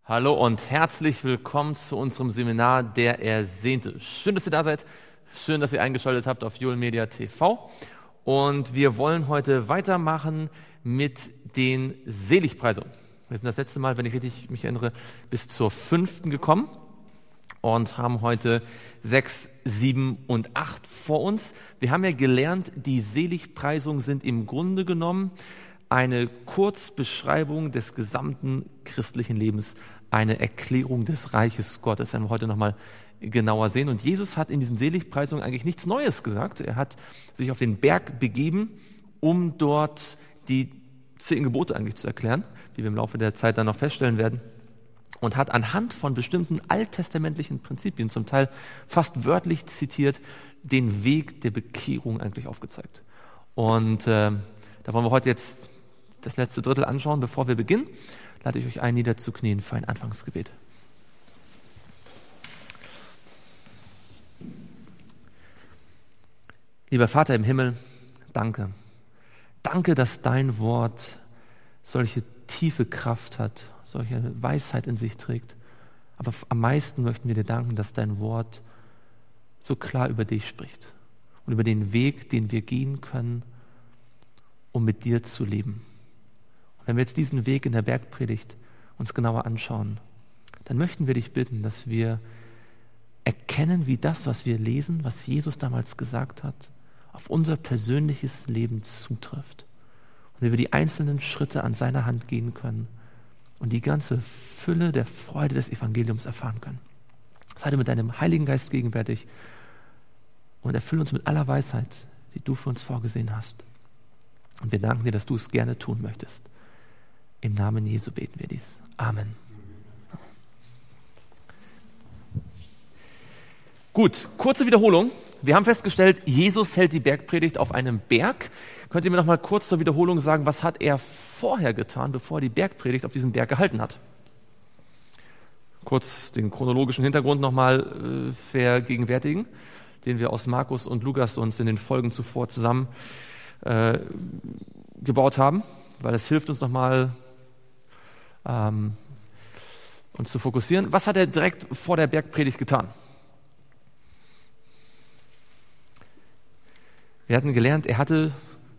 Hallo und herzlich willkommen zu unserem Seminar Der Ersehnte. Schön, dass ihr da seid. Schön, dass ihr eingeschaltet habt auf Joel Media TV. Und wir wollen heute weitermachen mit den Seligpreisungen. Wir sind das letzte Mal, wenn ich richtig mich erinnere, bis zur 5. gekommen und haben heute 6, 7 und 8 vor uns. Wir haben ja gelernt, die Seligpreisungen sind im Grunde genommen eine Kurzbeschreibung des gesamten christlichen Lebens, eine Erklärung des Reiches Gottes. Das werden wir heute nochmal genauer sehen. Und Jesus hat in diesen Seligpreisungen eigentlich nichts Neues gesagt. Er hat sich auf den Berg begeben, um dort die 10 Gebote eigentlich zu erklären, wie wir im Laufe der Zeit dann noch feststellen werden. Und hat anhand von bestimmten alttestamentlichen Prinzipien, zum Teil fast wörtlich zitiert, den Weg der Bekehrung eigentlich aufgezeigt. Und da wollen wir heute jetzt das letzte Drittel anschauen. Bevor wir beginnen, lade ich euch ein, niederzuknien für ein Anfangsgebet. Lieber Vater im Himmel, danke. Danke, dass dein Wort solche tiefe Kraft hat, solche Weisheit in sich trägt. Aber am meisten möchten wir dir danken, dass dein Wort so klar über dich spricht und über den Weg, den wir gehen können, um mit dir zu leben. Und wenn wir jetzt diesen Weg in der Bergpredigt uns genauer anschauen, dann möchten wir dich bitten, dass wir erkennen, wie das, was wir lesen, was Jesus damals gesagt hat, auf unser persönliches Leben zutrifft. Und wie wir die einzelnen Schritte an seiner Hand gehen können und die ganze Fülle der Freude des Evangeliums erfahren können. Sei du mit deinem Heiligen Geist gegenwärtig und erfülle uns mit aller Weisheit, die du für uns vorgesehen hast. Und wir danken dir, dass du es gerne tun möchtest. Im Namen Jesu beten wir dies. Amen. Gut, kurze Wiederholung. Wir haben festgestellt, Jesus hält die Bergpredigt auf einem Berg. Könnt ihr mir noch mal kurz zur Wiederholung sagen, was hat er vorher getan, bevor er die Bergpredigt auf diesem Berg gehalten hat? Kurz den chronologischen Hintergrund noch mal vergegenwärtigen, den wir aus Markus und Lukas uns in den Folgen zuvor zusammen gebaut haben, weil es hilft uns nochmal, uns zu fokussieren. Was hat er direkt vor der Bergpredigt getan? Wir hatten gelernt, er hatte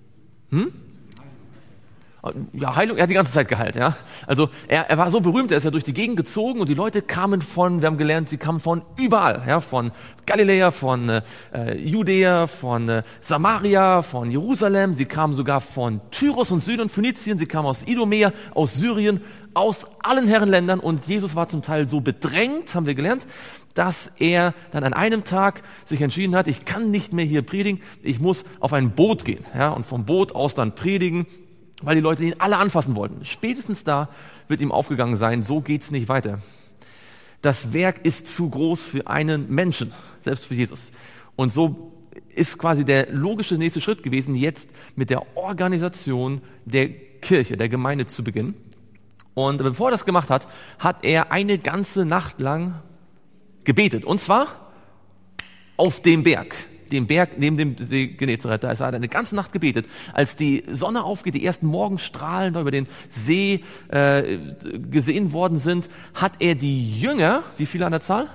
Heilung, er hat die ganze Zeit geheilt. Ja? Also er war so berühmt, er ist ja durch die Gegend gezogen und die Leute kamen wir haben gelernt, sie kamen von überall, ja? Von Galiläa, von Judäa, von Samaria, von Jerusalem, sie kamen sogar von Tyrus und Sidon, Phönizien, sie kamen aus Idumea, aus Syrien, aus allen Herrenländern und Jesus war zum Teil so bedrängt, haben wir gelernt, dass er dann an einem Tag sich entschieden hat, ich kann nicht mehr hier predigen, ich muss auf ein Boot gehen, ja? Und vom Boot aus dann predigen, weil die Leute ihn alle anfassen wollten. Spätestens da wird ihm aufgegangen sein, so geht's nicht weiter. Das Werk ist zu groß für einen Menschen, selbst für Jesus. Und so ist quasi der logische nächste Schritt gewesen, jetzt mit der Organisation der Kirche, der Gemeinde zu beginnen. Und bevor er das gemacht hat, hat er eine ganze Nacht lang gebetet. Und zwar auf dem Berg neben dem See Genezareth. Da hat er eine ganze Nacht gebetet. Als die Sonne aufgeht, die ersten Morgenstrahlen da über den See gesehen worden sind, hat er die Jünger, wie viele an der Zahl?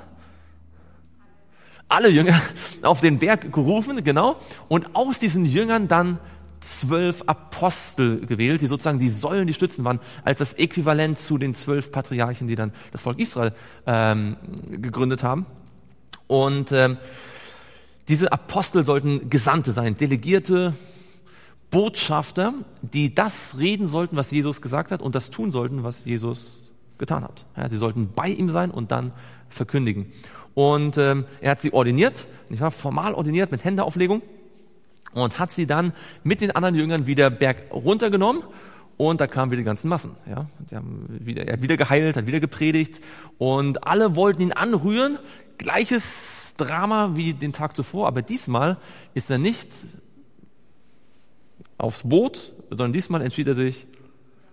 Alle Jünger auf den Berg gerufen, genau. Und aus diesen Jüngern dann 12 Apostel gewählt, die sozusagen die Säulen, die Stützen waren, als das Äquivalent zu den 12 Patriarchen, die dann das Volk Israel gegründet haben. Und diese Apostel sollten Gesandte sein, Delegierte, Botschafter, die das reden sollten, was Jesus gesagt hat und das tun sollten, was Jesus getan hat. Ja, sie sollten bei ihm sein und dann verkündigen. Und er hat sie ordiniert, nicht wahr? Formal ordiniert mit Händeauflegung und hat sie dann mit den anderen Jüngern wieder berg runtergenommen und da kamen wieder die ganzen Massen. Ja? Er hat wieder geheilt, hat wieder gepredigt und alle wollten ihn anrühren. Gleiches Drama wie den Tag zuvor, aber diesmal ist er nicht aufs Boot, sondern diesmal entschied er sich,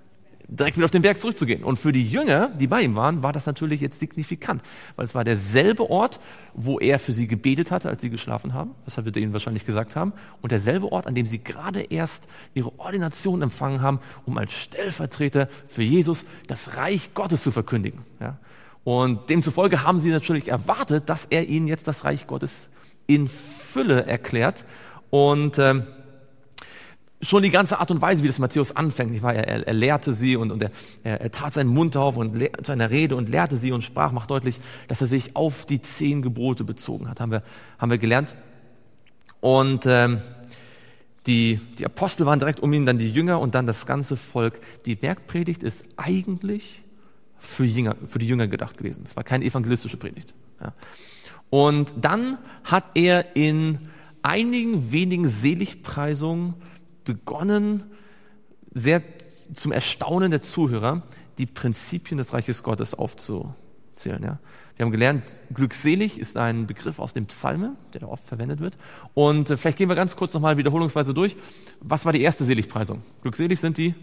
direkt wieder auf den Berg zurückzugehen. Und für die Jünger, die bei ihm waren, war das natürlich jetzt signifikant, weil es war derselbe Ort, wo er für sie gebetet hatte, als sie geschlafen haben, das wird er ihnen wahrscheinlich gesagt haben, und derselbe Ort, an dem sie gerade erst ihre Ordination empfangen haben, um als Stellvertreter für Jesus das Reich Gottes zu verkündigen. Ja? Und demzufolge haben sie natürlich erwartet, dass er ihnen jetzt das Reich Gottes in Fülle erklärt. Und schon die ganze Art und Weise, wie das Matthäus anfängt, nicht wahr? Er lehrte sie und er tat seinen Mund auf und zu einer Rede und lehrte sie und sprach, macht deutlich, dass er sich auf die 10 Gebote bezogen hat, haben wir gelernt. Und die Apostel waren direkt um ihn, dann die Jünger und dann das ganze Volk. Die Bergpredigt ist eigentlich für die Jünger gedacht gewesen. Es war keine evangelistische Predigt. Ja. Und dann hat er in einigen wenigen Seligpreisungen begonnen, sehr zum Erstaunen der Zuhörer, die Prinzipien des Reiches Gottes aufzuzählen. Ja. Wir haben gelernt, glückselig ist ein Begriff aus dem Psalmen, der da oft verwendet wird. Und vielleicht gehen wir ganz kurz nochmal wiederholungsweise durch. Was war die erste Seligpreisung? Glückselig sind die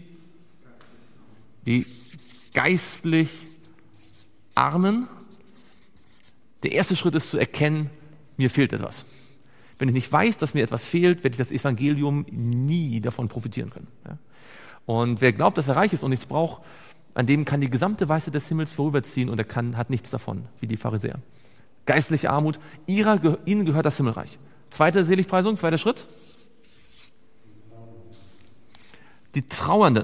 geistlich Armen. Der erste Schritt ist zu erkennen, mir fehlt etwas. Wenn ich nicht weiß, dass mir etwas fehlt, werde ich das Evangelium nie davon profitieren können. Ja? Und wer glaubt, dass er reich ist und nichts braucht, an dem kann die gesamte Weisheit des Himmels vorüberziehen und hat nichts davon, wie die Pharisäer. Geistliche Armut, ihnen gehört das Himmelreich. Zweite Seligpreisung, zweiter Schritt. Die Trauernden.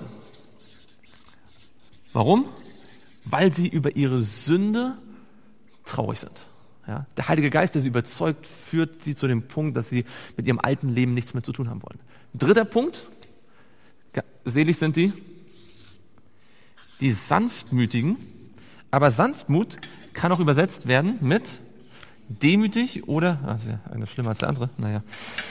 Warum? Weil sie über ihre Sünde traurig sind. Ja, der Heilige Geist, der sie überzeugt, führt sie zu dem Punkt, dass sie mit ihrem alten Leben nichts mehr zu tun haben wollen. Dritter Punkt, selig sind die Sanftmütigen. Aber Sanftmut kann auch übersetzt werden mit demütig oder, das ist ja eine schlimmer als der andere, naja.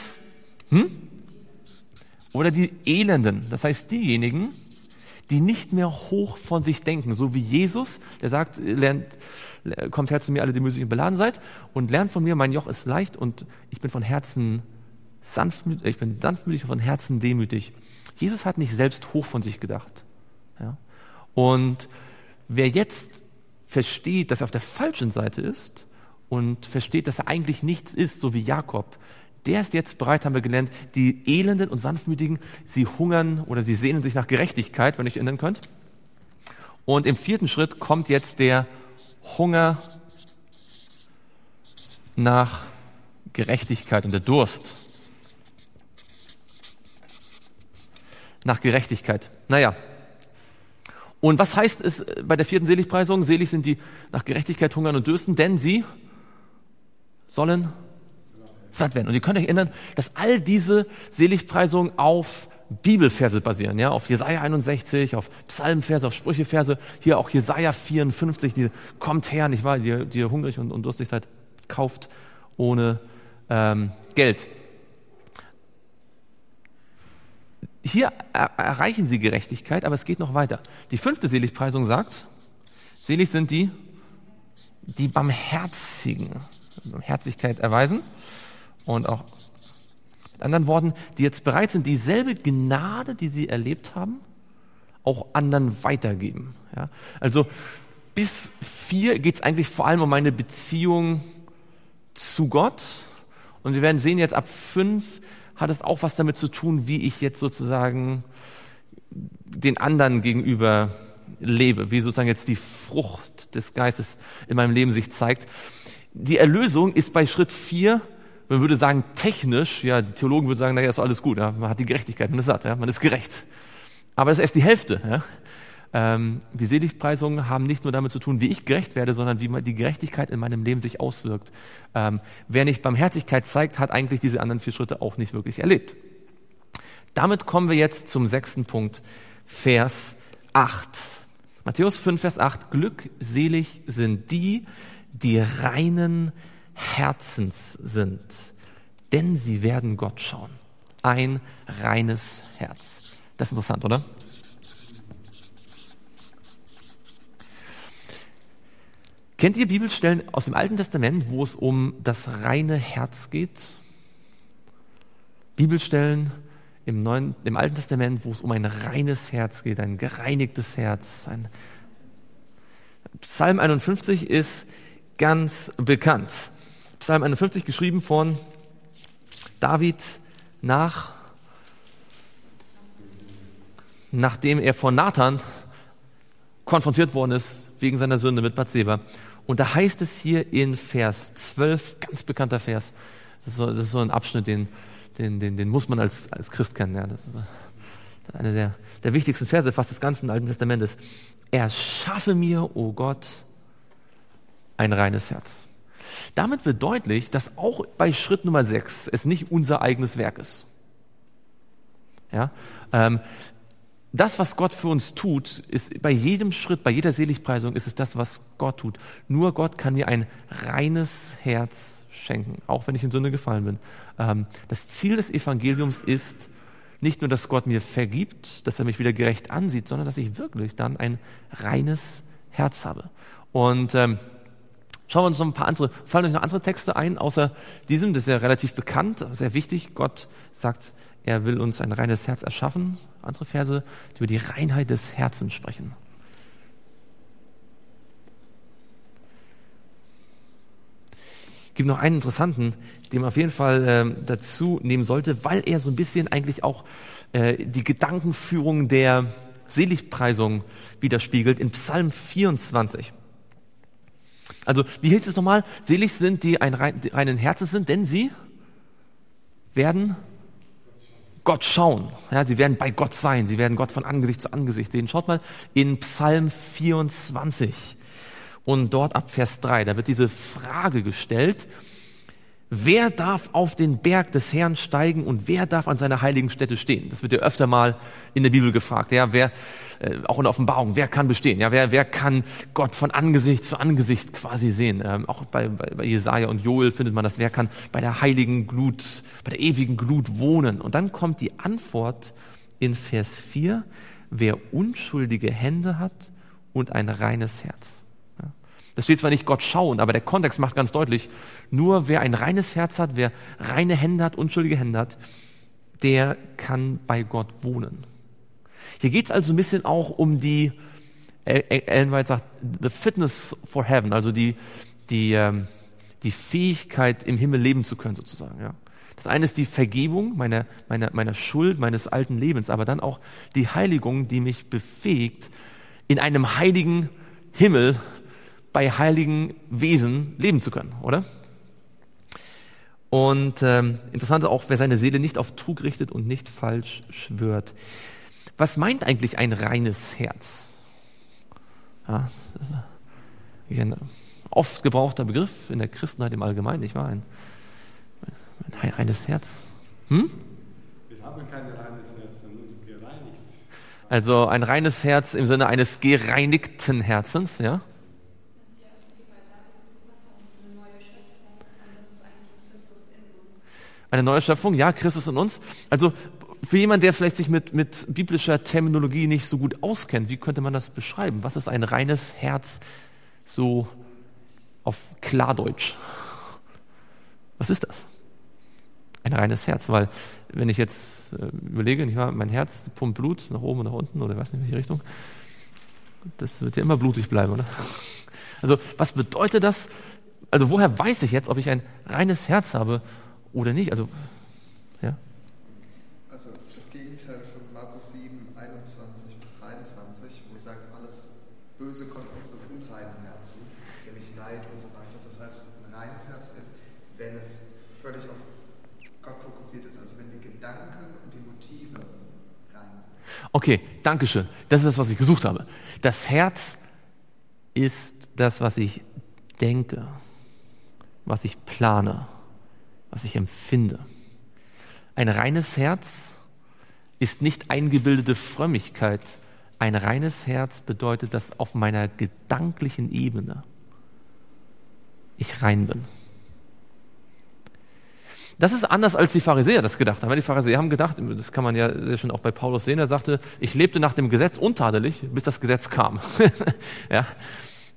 Oder die Elenden, das heißt diejenigen, die nicht mehr hoch von sich denken, so wie Jesus, der sagt, kommt her zu mir, alle, die mühselig und beladen seid, und lernt von mir, mein Joch ist leicht und ich bin von Herzen sanftmütig und von Herzen demütig. Jesus hat nicht selbst hoch von sich gedacht. Ja? Und wer jetzt versteht, dass er auf der falschen Seite ist und versteht, dass er eigentlich nichts ist, so wie Jakob, der ist jetzt bereit, haben wir gelernt, die Elenden und Sanftmütigen, sie hungern oder sie sehnen sich nach Gerechtigkeit, wenn ihr euch erinnern könnt. Und im 4. Schritt kommt jetzt der Hunger nach Gerechtigkeit und der Durst nach Gerechtigkeit. Naja, und was heißt es bei der 4. Seligpreisung? Selig sind die nach Gerechtigkeit hungern und dürsten, denn sie sollen satt werden. Und ihr könnt euch erinnern, dass all diese Seligpreisungen auf Bibelverse basieren, ja, auf Jesaja 61, auf Psalmverse, auf Sprücheverse, hier auch Jesaja 54, die kommt her, nicht wahr, die ihr hungrig und durstig seid, kauft ohne Geld. Hier erreichen sie Gerechtigkeit, aber es geht noch weiter. Die 5. Seligpreisung sagt, selig sind die Barmherzigen, Barmherzigkeit erweisen und auch mit anderen Worten, die jetzt bereit sind, dieselbe Gnade, die sie erlebt haben, auch anderen weitergeben. Ja? Also bis 4 geht es eigentlich vor allem um meine Beziehung zu Gott. Und wir werden sehen, jetzt ab 5 hat es auch was damit zu tun, wie ich jetzt sozusagen den anderen gegenüber lebe, wie sozusagen jetzt die Frucht des Geistes in meinem Leben sich zeigt. Die Erlösung ist bei Schritt 4, man würde sagen technisch, ja, die Theologen würden sagen, naja, ist alles gut, ja, man hat die Gerechtigkeit, man ist satt, ja, man ist gerecht. Aber das ist erst die Hälfte. Ja. Die Seligpreisungen haben nicht nur damit zu tun, wie ich gerecht werde, sondern wie die Gerechtigkeit in meinem Leben sich auswirkt. Wer nicht Barmherzigkeit zeigt, hat eigentlich diese anderen 4 Schritte auch nicht wirklich erlebt. Damit kommen wir jetzt zum 6. Punkt, Vers 8. Matthäus 5, Vers 8. Glückselig sind die, die reinen Herzens sind, denn sie werden Gott schauen. Ein reines Herz. Das ist interessant, oder? Kennt ihr Bibelstellen aus dem Alten Testament, wo es um das reine Herz geht? Bibelstellen im Alten Testament, wo es um ein reines Herz geht, ein gereinigtes Herz. Psalm 51 ist ganz bekannt. Psalm 51 geschrieben von David nachdem er von Nathan konfrontiert worden ist wegen seiner Sünde mit Bathseba. Und da heißt es hier in Vers 12, ganz bekannter Vers, das ist so ein Abschnitt, den muss man als Christ kennen. Ja. Das ist einer der wichtigsten Verse fast des ganzen Alten Testamentes. Erschaffe mir, o Gott, ein reines Herz. Damit wird deutlich, dass auch bei Schritt Nummer 6 es nicht unser eigenes Werk ist. Ja? Das, was Gott für uns tut, ist bei jedem Schritt, bei jeder Seligpreisung ist es das, was Gott tut. Nur Gott kann mir ein reines Herz schenken, auch wenn ich in Sünde gefallen bin. Das Ziel des Evangeliums ist nicht nur, dass Gott mir vergibt, dass er mich wieder gerecht ansieht, sondern dass ich wirklich dann ein reines Herz habe. Und schauen wir uns noch fallen euch noch andere Texte ein, außer diesem, das ist ja relativ bekannt, sehr wichtig. Gott sagt, er will uns ein reines Herz erschaffen. Andere Verse, die über die Reinheit des Herzens sprechen. Es gibt noch einen interessanten, den man auf jeden Fall dazu nehmen sollte, weil er so ein bisschen eigentlich auch die Gedankenführung der Seligpreisung widerspiegelt in Psalm 24. Also, wie heißt es nochmal? Selig sind die reinen Herzens sind, denn sie werden Gott schauen. Ja, sie werden bei Gott sein. Sie werden Gott von Angesicht zu Angesicht sehen. Schaut mal in Psalm 24 und dort ab Vers 3. Da wird diese Frage gestellt: Wer darf auf den Berg des Herrn steigen und wer darf an seiner heiligen Stätte stehen? Das wird ja öfter mal in der Bibel gefragt. Ja, wer, auch in der Offenbarung, wer kann bestehen? Ja, wer kann Gott von Angesicht zu Angesicht quasi sehen? Auch bei Jesaja und Joel findet man das. Wer kann bei der heiligen Glut, bei der ewigen Glut wohnen? Und dann kommt die Antwort in Vers 4: Wer unschuldige Hände hat und ein reines Herz. Das steht zwar nicht Gott schauen, aber der Kontext macht ganz deutlich, nur wer ein reines Herz hat, wer reine Hände hat, unschuldige Hände hat, der kann bei Gott wohnen. Hier geht es also ein bisschen auch um die, Ellen White sagt, the fitness for heaven, also die Fähigkeit, im Himmel leben zu können sozusagen. Ja. Das eine ist die Vergebung meiner Schuld, meines alten Lebens, aber dann auch die Heiligung, die mich befähigt, in einem heiligen Himmel bei heiligen Wesen leben zu können, oder? Und interessant auch, wer seine Seele nicht auf Trug richtet und nicht falsch schwört. Was meint eigentlich ein reines Herz? Ja, das ist ein oft gebrauchter Begriff in der Christenheit im Allgemeinen, nicht wahr? Ein reines Herz. Wir haben kein reines Herz, sondern gereinigt. Also ein reines Herz im Sinne eines gereinigten Herzens, ja? Eine neue Schöpfung, ja, Christus in uns. Also für jemanden, der vielleicht sich mit biblischer Terminologie nicht so gut auskennt, wie könnte man das beschreiben? Was ist ein reines Herz so auf Klardeutsch? Was ist das? Ein reines Herz, weil wenn ich jetzt überlege, nicht wahr, mein Herz pumpt Blut nach oben und nach unten oder ich weiß nicht in welche Richtung, das wird ja immer blutig bleiben, oder? Also was bedeutet das? Also woher weiß ich jetzt, ob ich ein reines Herz habe oder nicht? Also, ja. Also das Gegenteil von Markus 7, 21 bis 23, wo es sagt, alles Böse kommt aus einem unreinen Herzen, nämlich Neid und so weiter. Das heißt, ein reines Herz ist, wenn es völlig auf Gott fokussiert ist, also wenn die Gedanken und die Motive rein sind. Okay, Dankeschön. Das ist das, was ich gesucht habe. Das Herz ist das, was ich denke, was ich plane, was ich empfinde. Ein reines Herz ist nicht eingebildete Frömmigkeit. Ein reines Herz bedeutet, dass auf meiner gedanklichen Ebene ich rein bin. Das ist anders, als die Pharisäer das gedacht haben. Die Pharisäer haben gedacht, das kann man ja sehr schön auch bei Paulus sehen, er sagte, ich lebte nach dem Gesetz untadelig, bis das Gesetz kam. Ja.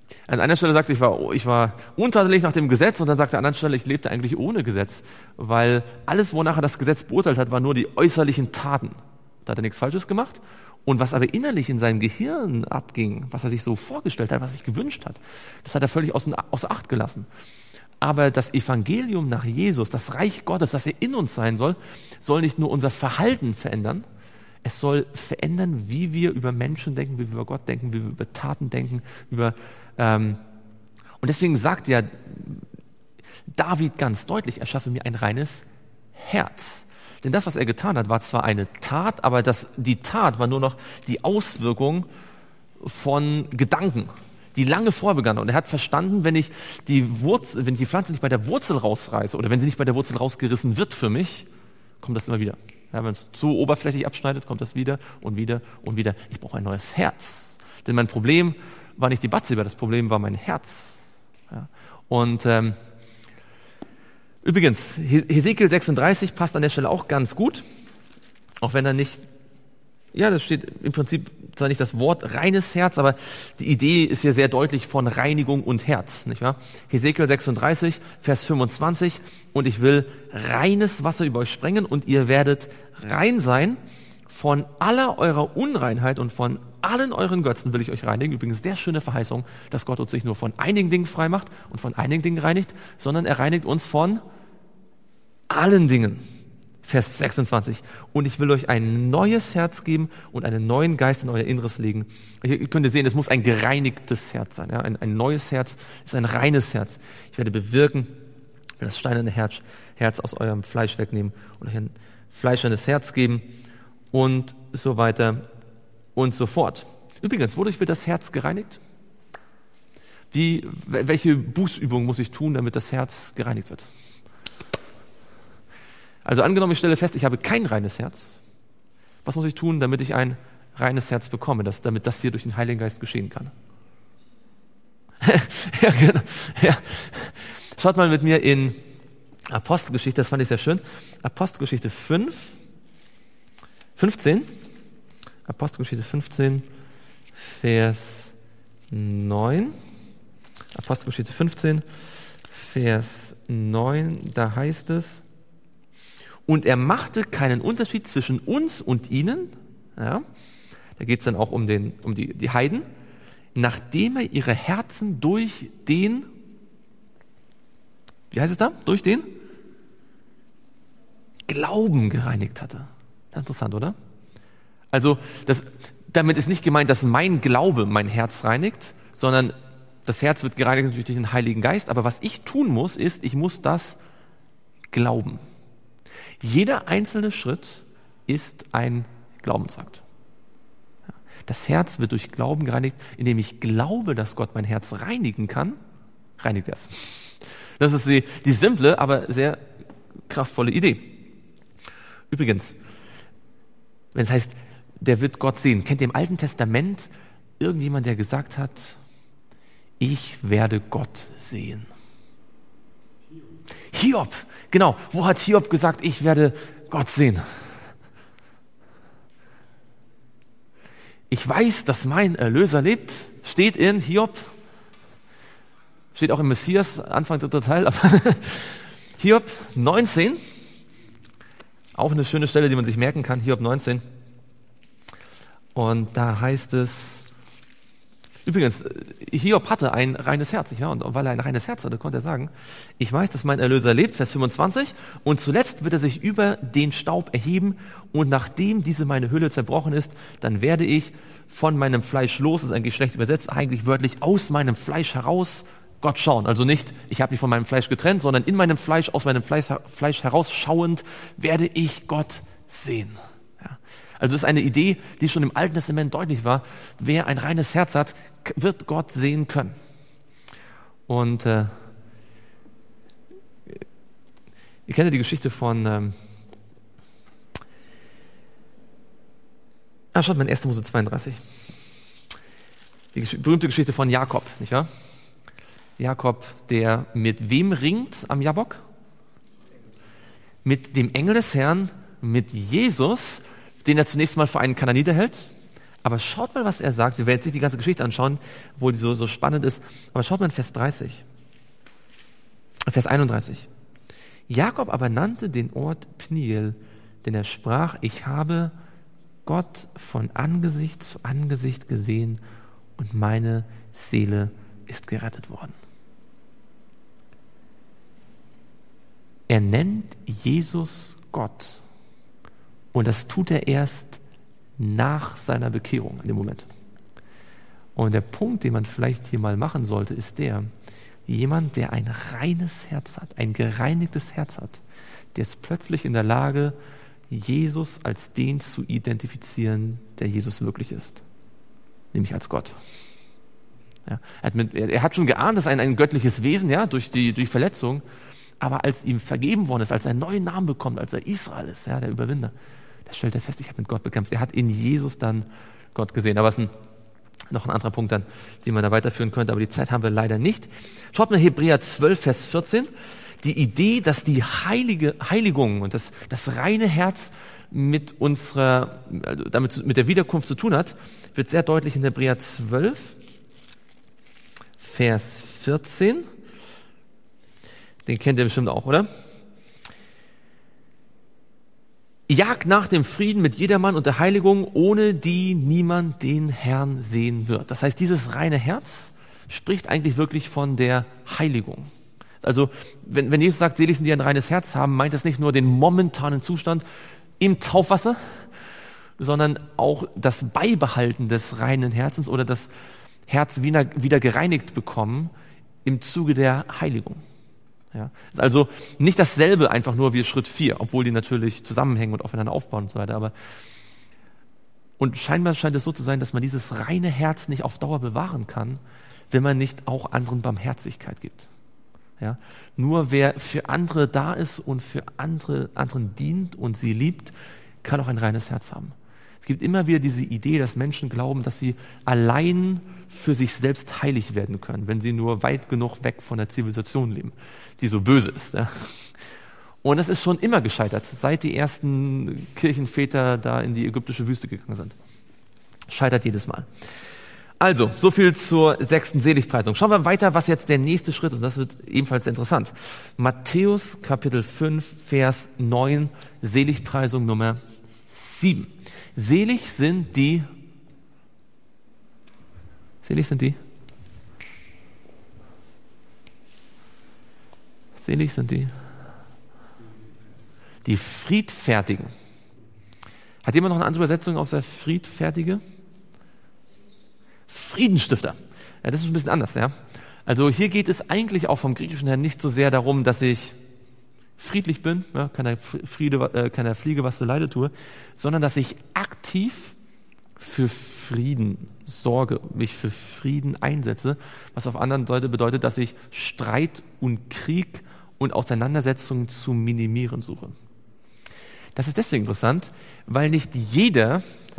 An einer Stelle sagt er, ich war untadelig nach dem Gesetz, und dann sagt er an einer Stelle, ich lebte eigentlich ohne Gesetz, weil alles, wonach er das Gesetz beurteilt hat, waren nur die äußerlichen Taten. Da hat er nichts Falsches gemacht. Und was aber innerlich in seinem Gehirn abging, was er sich so vorgestellt hat, was er sich gewünscht hat, das hat er völlig außer Acht gelassen. Aber das Evangelium nach Jesus, das Reich Gottes, das er in uns sein soll, soll nicht nur unser Verhalten verändern, es soll verändern, wie wir über Menschen denken, wie wir über Gott denken, wie wir über Taten denken, und deswegen sagt ja David ganz deutlich, er schaffe mir ein reines Herz. Denn das, was er getan hat, war zwar eine Tat, aber die Tat war nur noch die Auswirkung von Gedanken, die lange vorher begannen. Und er hat verstanden, wenn ich die Pflanze nicht bei der Wurzel rausreiße oder wenn sie nicht bei der Wurzel rausgerissen wird für mich, kommt das immer wieder. Ja, wenn es zu oberflächlich abschneidet, kommt das wieder und wieder und wieder. Ich brauche ein neues Herz. Denn mein Problem war nicht die Batzeba, das Problem war mein Herz. Ja. Und übrigens, Hesekiel 36 passt an der Stelle auch ganz gut, auch wenn da nicht, ja, das steht im Prinzip zwar nicht das Wort reines Herz, aber die Idee ist hier sehr deutlich von Reinigung und Herz, nicht wahr? Hesekiel 36, Vers 25, und ich will reines Wasser über euch sprengen und ihr werdet rein sein. Von aller eurer Unreinheit und von allen euren Götzen will ich euch reinigen. Übrigens sehr schöne Verheißung, dass Gott uns nicht nur von einigen Dingen frei macht und von einigen Dingen reinigt, sondern er reinigt uns von allen Dingen. Vers 26. Und ich will euch ein neues Herz geben und einen neuen Geist in euer Inneres legen. Ihr könnt sehen, es muss ein gereinigtes Herz sein. Ja? Ein neues Herz ist ein reines Herz. Ich werde bewirken, ich will das steinerne Herz aus eurem Fleisch wegnehmen und euch ein fleischernes Herz geben. Und so weiter und so fort. Übrigens, wodurch wird das Herz gereinigt? Welche Bußübung muss ich tun, damit das Herz gereinigt wird? Also angenommen, ich stelle fest, ich habe kein reines Herz. Was muss ich tun, damit ich ein reines Herz bekomme, damit das hier durch den Heiligen Geist geschehen kann? Ja, genau. Ja. Schaut mal mit mir in Apostelgeschichte, das fand ich sehr schön. Apostelgeschichte 15, Apostelgeschichte 15, Vers 9. Apostelgeschichte 15, Vers 9, da heißt es, und er machte keinen Unterschied zwischen uns und ihnen, ja, da geht es dann auch um die Heiden, nachdem er ihre Herzen durch den, wie heißt es da? Durch den Glauben gereinigt hatte. Das ist interessant, oder? Also, damit ist nicht gemeint, dass mein Glaube mein Herz reinigt, sondern das Herz wird gereinigt natürlich durch den Heiligen Geist. Aber was ich tun muss, ist, ich muss das glauben. Jeder einzelne Schritt ist ein Glaubensakt. Das Herz wird durch Glauben gereinigt, indem ich glaube, dass Gott mein Herz reinigen kann, reinigt er es. Das ist die simple, aber sehr kraftvolle Idee. Übrigens, wenn es heißt, der wird Gott sehen. Kennt ihr im Alten Testament irgendjemand, der gesagt hat, ich werde Gott sehen? Hiob, genau. Wo hat Hiob gesagt, ich werde Gott sehen? Ich weiß, dass mein Erlöser lebt. Steht in Hiob. Steht auch im Messias, Anfang 3. Teil. Aber Hiob 19. Auch eine schöne Stelle, die man sich merken kann. Hiob 19. Und da heißt es, übrigens, Hiob hatte ein reines Herz, nicht wahr? Und weil er ein reines Herz hatte, konnte er sagen, ich weiß, dass mein Erlöser lebt, Vers 25, und zuletzt wird er sich über den Staub erheben, und nachdem diese meine Hülle zerbrochen ist, dann werde ich von meinem Fleisch los, das ist eigentlich schlecht übersetzt, eigentlich wörtlich aus meinem Fleisch heraus Gott schauen. Also nicht, ich habe mich von meinem Fleisch getrennt, sondern in meinem Fleisch, aus meinem Fleisch herausschauend, werde ich Gott sehen. Also das ist eine Idee, die schon im Alten Testament deutlich war. Wer ein reines Herz hat, wird Gott sehen können. Und ihr kennt ja die Geschichte von schaut mal in 1. Mose 32. Die berühmte Geschichte von Jakob, nicht wahr? Jakob, der mit wem ringt am Jabbok? Mit dem Engel des Herrn, mit Jesus, den er zunächst mal für einen Kanaaniter hält, Aber schaut mal, was er sagt. Wir werden jetzt nicht die ganze Geschichte anschauen, obwohl die so spannend ist. Aber schaut mal in Vers 31. Jakob aber nannte den Ort Peniel, denn er sprach, ich habe Gott von Angesicht zu Angesicht gesehen und meine Seele ist gerettet worden. Er nennt Jesus Gott. Und das tut er erst nach seiner Bekehrung in dem Moment. Und der Punkt, den man vielleicht hier mal machen sollte, ist jemand, der ein reines Herz hat, ein gereinigtes Herz hat, der ist plötzlich in der Lage, Jesus als den zu identifizieren, der Jesus wirklich ist. Nämlich als Gott. Ja, er hat schon geahnt, das ist ein göttliches Wesen, ja, durch Verletzung. Aber als ihm vergeben worden ist, als er einen neuen Namen bekommt, als er Israel ist, ja, der Überwinder, da stellt er fest, ich habe mit Gott bekämpft. Er hat in Jesus dann Gott gesehen. Aber es ist noch ein anderer Punkt dann, den man da weiterführen könnte, aber die Zeit haben wir leider nicht. Schaut mal Hebräer 12, Vers 14. Die Idee, dass die Heiligung und das reine Herz mit der Wiederkunft zu tun hat, wird sehr deutlich in Hebräer 12, Vers 14. Den kennt ihr bestimmt auch, oder? Jagt nach dem Frieden mit jedermann und der Heiligung, ohne die niemand den Herrn sehen wird. Das heißt, dieses reine Herz spricht eigentlich wirklich von der Heiligung. Also, wenn Jesus sagt, selig sind die ein reines Herz haben, meint das nicht nur den momentanen Zustand im Taufwasser, sondern auch das Beibehalten des reinen Herzens oder das Herz wieder gereinigt bekommen im Zuge der Heiligung. Ja, ist also nicht dasselbe einfach nur wie Schritt 4, obwohl die natürlich zusammenhängen und aufeinander aufbauen und so weiter. Und scheinbar scheint es so zu sein, dass man dieses reine Herz nicht auf Dauer bewahren kann, wenn man nicht auch anderen Barmherzigkeit gibt. Ja, nur wer für andere da ist und für anderen dient und sie liebt, kann auch ein reines Herz haben. Es gibt immer wieder diese Idee, dass Menschen glauben, dass sie allein für sich selbst heilig werden können, wenn sie nur weit genug weg von der Zivilisation leben, die so böse ist. Ja. Und das ist schon immer gescheitert, seit die ersten Kirchenväter da in die ägyptische Wüste gegangen sind. Scheitert jedes Mal. Also, so viel zur 6. Seligpreisung. Schauen wir weiter, was jetzt der nächste Schritt ist. Und das wird ebenfalls interessant. Matthäus Kapitel 5, Vers 9, Seligpreisung Nummer 7. Selig sind die, die Friedfertigen. Hat jemand noch eine andere Übersetzung außer Friedfertige? Friedensstifter. Ja, das ist ein bisschen anders, ja. Also hier geht es eigentlich auch vom Griechischen her nicht so sehr darum, dass ich friedlich bin, ja, keiner Fliege was zu Leide tue, sondern dass ich aktiv für Frieden sorge, mich für Frieden einsetze, was auf anderen Seite bedeutet, dass ich Streit und Krieg und Auseinandersetzungen zu minimieren suche. Das ist deswegen interessant, weil nicht jeder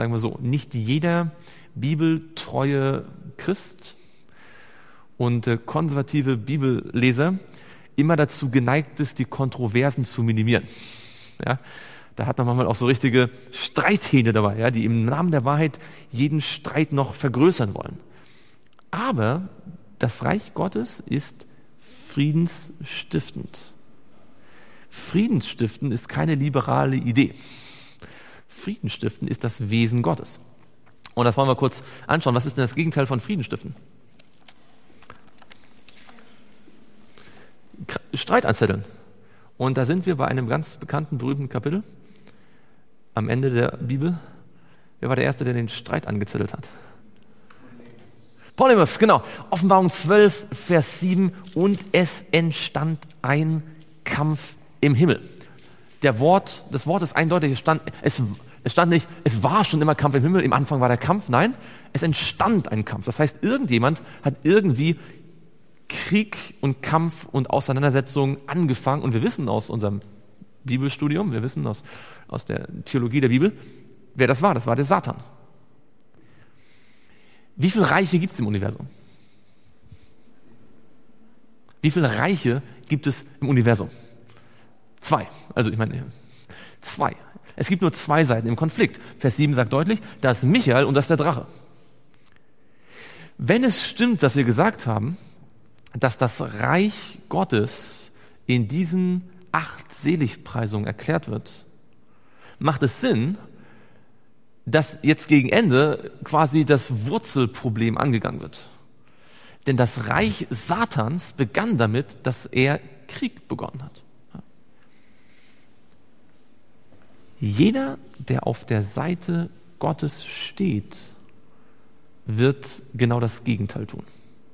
bibeltreue Christ und konservative Bibelleser immer dazu geneigt ist, die Kontroversen zu minimieren. Ja, da hat man manchmal auch so richtige Streithähne dabei, ja, die im Namen der Wahrheit jeden Streit noch vergrößern wollen. Aber das Reich Gottes ist friedensstiftend. Friedensstiften ist keine liberale Idee. Friedensstiften ist das Wesen Gottes. Und das wollen wir kurz anschauen. Was ist denn das Gegenteil von Friedensstiften? Streit anzetteln. Und da sind wir bei einem ganz bekannten, berühmten Kapitel am Ende der Bibel. Wer war der Erste, der den Streit angezettelt hat? Polemus, genau. Offenbarung 12, Vers 7. Und es entstand ein Kampf im Himmel. Das Wort ist eindeutig. Es stand nicht, es war schon immer Kampf im Himmel, im Anfang war der Kampf. Nein, es entstand ein Kampf. Das heißt, irgendjemand hat irgendwie Krieg und Kampf und Auseinandersetzung angefangen. Und wir wissen aus unserem Bibelstudium, wir wissen aus der Theologie der Bibel, wer das war. Das war der Satan. Wie viele Reiche gibt es im Universum? Wie viele Reiche gibt es im Universum? 2. Also ich meine, 2. Es gibt nur zwei Seiten im Konflikt. Vers 7 sagt deutlich, da ist Michael und da ist der Drache. Wenn es stimmt, dass wir gesagt haben, dass das Reich Gottes in diesen 8 Seligpreisungen erklärt wird, macht es Sinn, dass jetzt gegen Ende quasi das Wurzelproblem angegangen wird. Denn das Reich Satans begann damit, dass er Krieg begonnen hat. Jeder, der auf der Seite Gottes steht, wird genau das Gegenteil tun.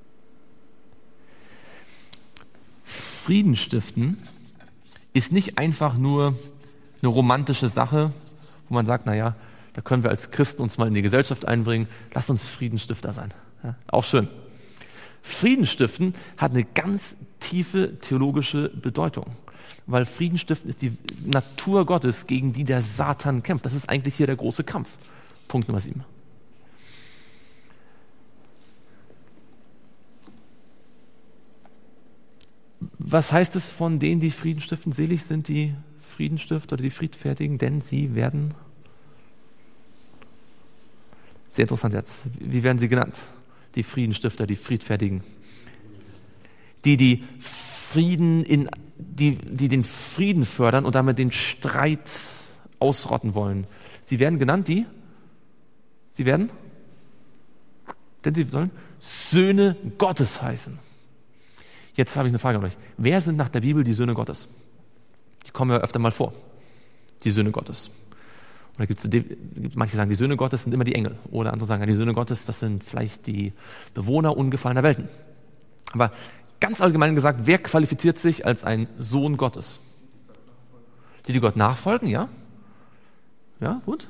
Frieden stiften ist nicht einfach nur eine romantische Sache, wo man sagt, naja, da können wir als Christen uns mal in die Gesellschaft einbringen, lasst uns Friedensstifter sein. Ja, auch schön. Frieden stiften hat eine ganz tiefe theologische Bedeutung, weil Frieden stiften ist die Natur Gottes, gegen die der Satan kämpft. Das ist eigentlich hier der große Kampf. Punkt Nummer 7. Was heißt es von denen, die Frieden stiften? Selig sind die Friedenstifter oder die Friedfertigen, denn sie werden... Sehr interessant jetzt. Wie werden sie genannt? Die Friedenstifter, die Friedfertigen. Die den Frieden fördern und damit den Streit ausrotten wollen. Sie werden genannt denn sie sollen Söhne Gottes heißen. Jetzt habe ich eine Frage an euch. Wer sind nach der Bibel die Söhne Gottes? Die kommen ja öfter mal vor. Die Söhne Gottes. Oder manche sagen, die Söhne Gottes sind immer die Engel. Oder andere sagen, die Söhne Gottes, das sind vielleicht die Bewohner ungefallener Welten. Aber ganz allgemein gesagt, wer qualifiziert sich als ein Sohn Gottes? Die Gott nachfolgen, ja? Ja, gut.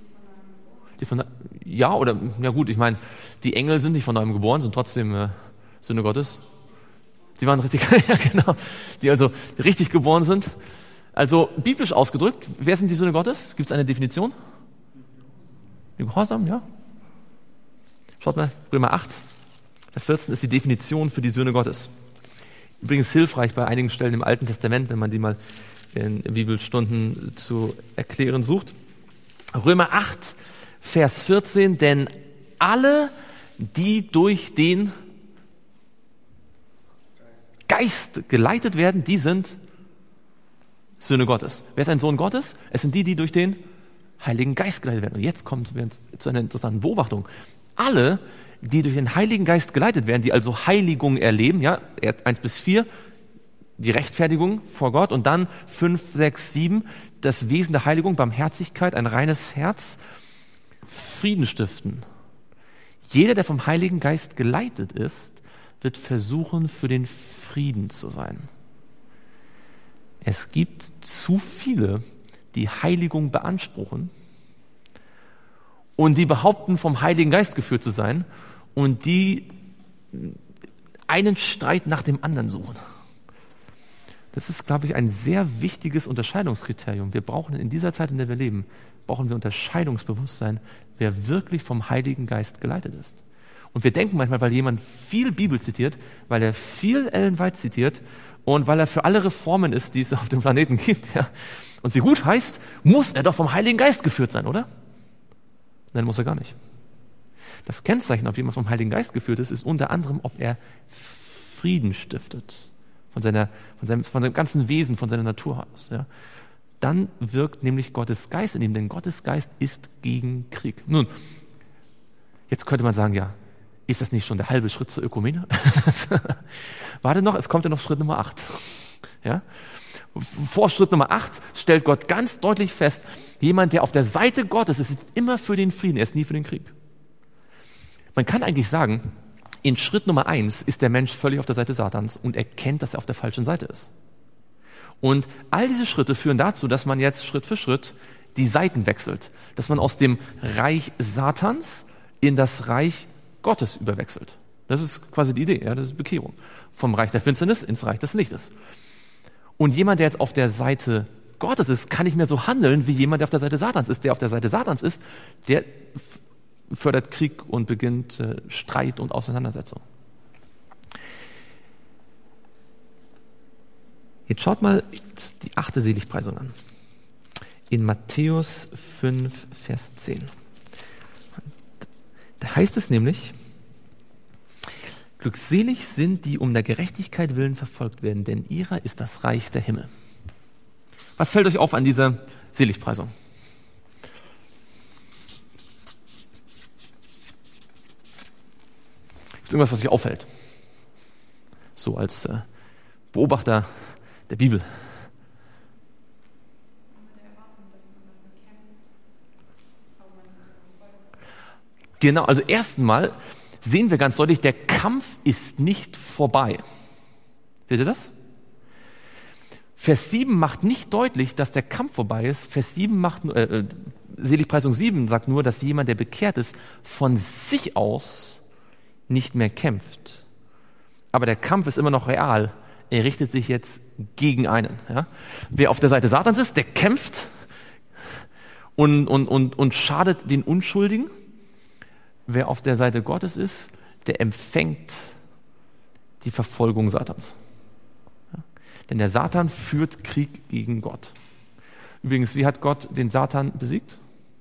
Ich meine, die Engel sind nicht von neuem geboren, sind trotzdem Söhne Gottes. Sie waren richtig, ja genau, die also richtig geboren sind. Also biblisch ausgedrückt, wer sind die Söhne Gottes? Gibt es eine Definition? Die Gehorsam, ja. Schaut mal, Römer 8, Vers 14 ist die Definition für die Söhne Gottes. Übrigens hilfreich bei einigen Stellen im Alten Testament, wenn man die mal in Bibelstunden zu erklären sucht. Römer 8, Vers 14, denn alle, die durch den Geist geleitet werden, die sind Söhne Gottes. Wer ist ein Sohn Gottes? Es sind die durch den Heiligen Geist geleitet werden. Und jetzt kommen wir zu einer interessanten Beobachtung. Alle, die durch den Heiligen Geist geleitet werden, die also Heiligung erleben, ja, 1-4, die Rechtfertigung vor Gott und dann 5, 6, 7, das Wesen der Heiligung, Barmherzigkeit, ein reines Herz, Frieden stiften. Jeder, der vom Heiligen Geist geleitet ist, wird versuchen, für den Frieden zu sein. Es gibt zu viele, die Heiligung beanspruchen und die behaupten, vom Heiligen Geist geführt zu sein und die einen Streit nach dem anderen suchen. Das ist, glaube ich, ein sehr wichtiges Unterscheidungskriterium. Wir brauchen in dieser Zeit, in der wir leben, brauchen wir Unterscheidungsbewusstsein, wer wirklich vom Heiligen Geist geleitet ist. Und wir denken manchmal, weil jemand viel Bibel zitiert, weil er viel Ellen White zitiert und weil er für alle Reformen ist, die es auf dem Planeten gibt, ja, und sie gut heißt, muss er doch vom Heiligen Geist geführt sein, oder? Nein, muss er gar nicht. Das Kennzeichen, ob jemand vom Heiligen Geist geführt ist, ist unter anderem, ob er Frieden stiftet. Von seinem ganzen Wesen, von seiner Natur aus. Ja. Dann wirkt nämlich Gottes Geist in ihm, denn Gottes Geist ist gegen Krieg. Nun, jetzt könnte man sagen, ja, ist das nicht schon der halbe Schritt zur Ökumene? Warte noch, es kommt ja noch Schritt Nummer 8. Ja? Vor Schritt Nummer 8 stellt Gott ganz deutlich fest, jemand, der auf der Seite Gottes ist, ist immer für den Frieden, er ist nie für den Krieg. Man kann eigentlich sagen, in Schritt Nummer 1 ist der Mensch völlig auf der Seite Satans und erkennt, dass er auf der falschen Seite ist. Und all diese Schritte führen dazu, dass man jetzt Schritt für Schritt die Seiten wechselt. Dass man aus dem Reich Satans in das Reich Gottes überwechselt. Das ist quasi die Idee, ja, das ist Bekehrung. Vom Reich der Finsternis ins Reich des Lichtes. Und jemand, der jetzt auf der Seite Gottes ist, kann nicht mehr so handeln, wie jemand, der auf der Seite Satans ist. Der auf der Seite Satans ist, der fördert Krieg und beginnt Streit und Auseinandersetzung. Jetzt schaut mal die 8. Seligpreisung an. in Matthäus 5, Vers 10. Da heißt es nämlich, glückselig sind, die um der Gerechtigkeit willen verfolgt werden, denn ihrer ist das Reich der Himmel. Was fällt euch auf an dieser Seligpreisung? Gibt es irgendwas, was euch auffällt? So als Beobachter der Bibel. Genau, also erstmal sehen wir ganz deutlich, der Kampf ist nicht vorbei. Seht ihr das? Vers 7 macht nicht deutlich, dass der Kampf vorbei ist. Vers 7 macht, Seligpreisung 7 sagt nur, dass jemand, der bekehrt ist, von sich aus nicht mehr kämpft. Aber der Kampf ist immer noch real. Er richtet sich jetzt gegen einen. Ja? Wer auf der Seite Satans ist, der kämpft und schadet den Unschuldigen. Wer auf der Seite Gottes ist, der empfängt die Verfolgung Satans. Ja? Denn der Satan führt Krieg gegen Gott. Übrigens, wie hat Gott den Satan besiegt?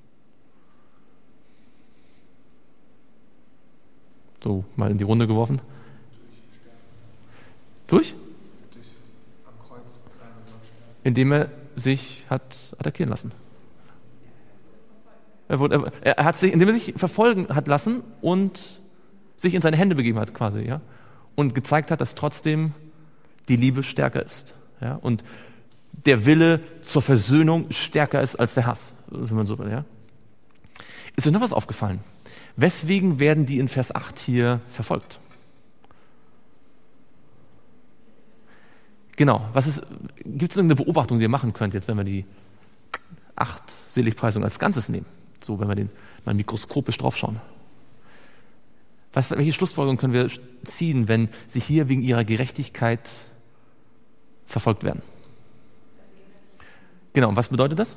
So, mal in die Runde geworfen. Durch? Am Kreuz ist einer Gott sterben. Indem er sich hat attackieren lassen. Er hat sich, indem er sich verfolgen hat lassen und sich in seine Hände begeben hat, quasi, ja, und gezeigt hat, dass trotzdem die Liebe stärker ist, ja, und der Wille zur Versöhnung stärker ist als der Hass, wenn man so will, ja. Ist euch noch was aufgefallen? Weswegen werden die in Vers 8 hier verfolgt? Genau. Gibt es irgendeine Beobachtung, die ihr machen könnt, jetzt, wenn wir die 8 Seligpreisungen als Ganzes nehmen? So, wenn wir mal mikroskopisch draufschauen. Welche Schlussfolgerungen können wir ziehen, wenn sie hier wegen ihrer Gerechtigkeit verfolgt werden? Genau. Und was bedeutet das?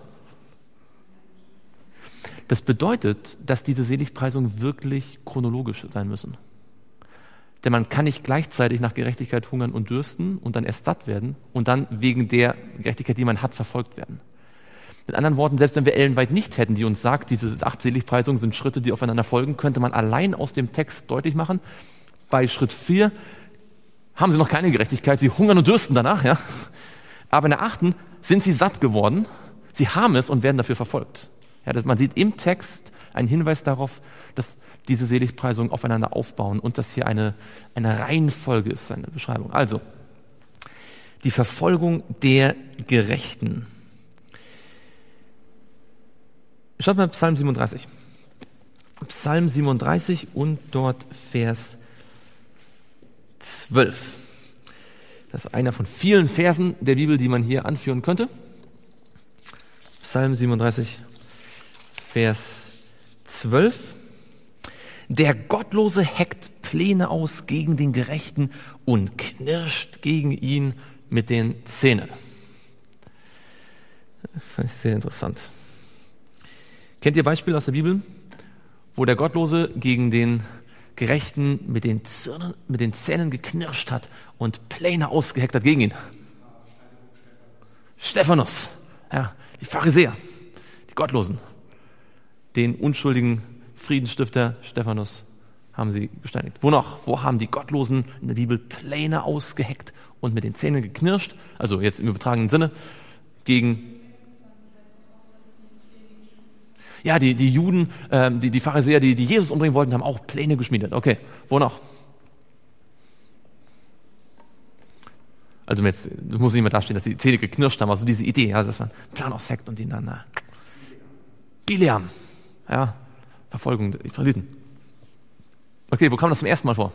Das bedeutet, dass diese Seligpreisungen wirklich chronologisch sein müssen. Denn man kann nicht gleichzeitig nach Gerechtigkeit hungern und dürsten und dann erst satt werden und dann wegen der Gerechtigkeit, die man hat, verfolgt werden. Mit anderen Worten, selbst wenn wir Ellen White nicht hätten, die uns sagt, diese 8 Seligpreisungen sind Schritte, die aufeinander folgen, könnte man allein aus dem Text deutlich machen, bei Schritt 4 haben sie noch keine Gerechtigkeit, sie hungern und dürsten danach, ja. Aber in der 8. sind sie satt geworden, sie haben es und werden dafür verfolgt. Ja, man sieht im Text einen Hinweis darauf, dass diese Seligpreisungen aufeinander aufbauen und dass hier eine Reihenfolge ist, eine Beschreibung. Also, die Verfolgung der Gerechten. Schaut mal Psalm 37. Psalm 37 und dort Vers 12. Das ist einer von vielen Versen der Bibel, die man hier anführen könnte. Psalm 37, Vers 12. Der Gottlose heckt Pläne aus gegen den Gerechten und knirscht gegen ihn mit den Zähnen. Das fand ich sehr interessant. Kennt ihr Beispiele aus der Bibel, wo der Gottlose gegen den Gerechten mit den Zähnen geknirscht hat und Pläne ausgeheckt hat gegen ihn? Stephanus, ja, die Pharisäer, die Gottlosen, den unschuldigen Friedensstifter Stephanus haben sie gesteinigt. Wo noch? Wo haben die Gottlosen in der Bibel Pläne ausgeheckt und mit den Zähnen geknirscht, also jetzt im übertragenen Sinne, gegen... Ja, die Juden, die Pharisäer, die Jesus umbringen wollten, haben auch Pläne geschmiedet. Okay, wo noch? Also jetzt muss nicht mehr dastehen, dass die Zähne geknirscht haben, also diese Idee, ja, dass man einen Plan ausheckt und ihn dann... Bileam, ja, Verfolgung der Israeliten. Okay, wo kam das zum ersten Mal vor?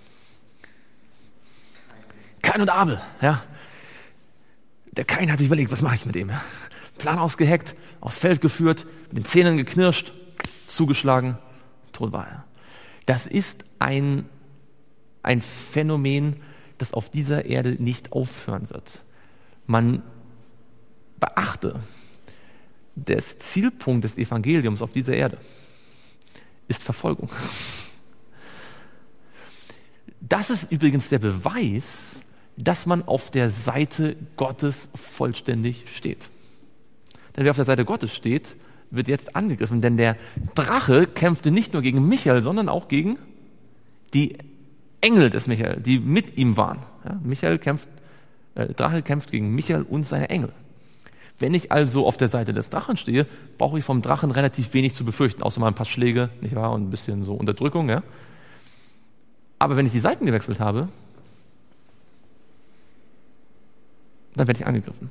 Kain und Abel, ja. Der Kain hat sich überlegt, was mache ich mit ihm? Ja? Plan ausgeheckt, aufs Feld geführt, mit den Zähnen geknirscht, zugeschlagen, tot war er. Das ist ein Phänomen, das auf dieser Erde nicht aufhören wird. Man beachte, der Zielpunkt des Evangeliums auf dieser Erde ist Verfolgung. Das ist übrigens der Beweis, dass man auf der Seite Gottes vollständig steht. Denn wer auf der Seite Gottes steht, wird jetzt angegriffen. Denn der Drache kämpfte nicht nur gegen Michael, sondern auch gegen die Engel des Michael, die mit ihm waren. Ja, Drache kämpft gegen Michael und seine Engel. Wenn ich also auf der Seite des Drachen stehe, brauche ich vom Drachen relativ wenig zu befürchten, außer mal ein paar Schläge, nicht wahr, und ein bisschen so Unterdrückung. Ja? Aber wenn ich die Seiten gewechselt habe, dann werde ich angegriffen.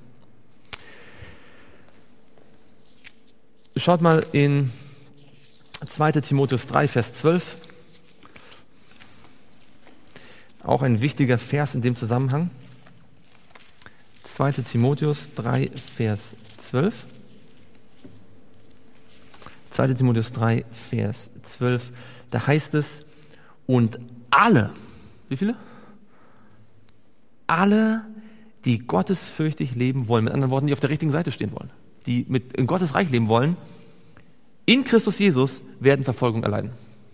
Schaut mal in 2. Timotheus 3, Vers 12. Auch ein wichtiger Vers in dem Zusammenhang. 2. Timotheus 3, Vers 12. 2. Timotheus 3, Vers 12. Da heißt es, und alle, wie viele? Alle, die gottesfürchtig leben wollen, mit anderen Worten, die auf der richtigen Seite stehen wollen, die in Gottes Reich leben wollen, in Christus Jesus werden Verfolgung erleiden.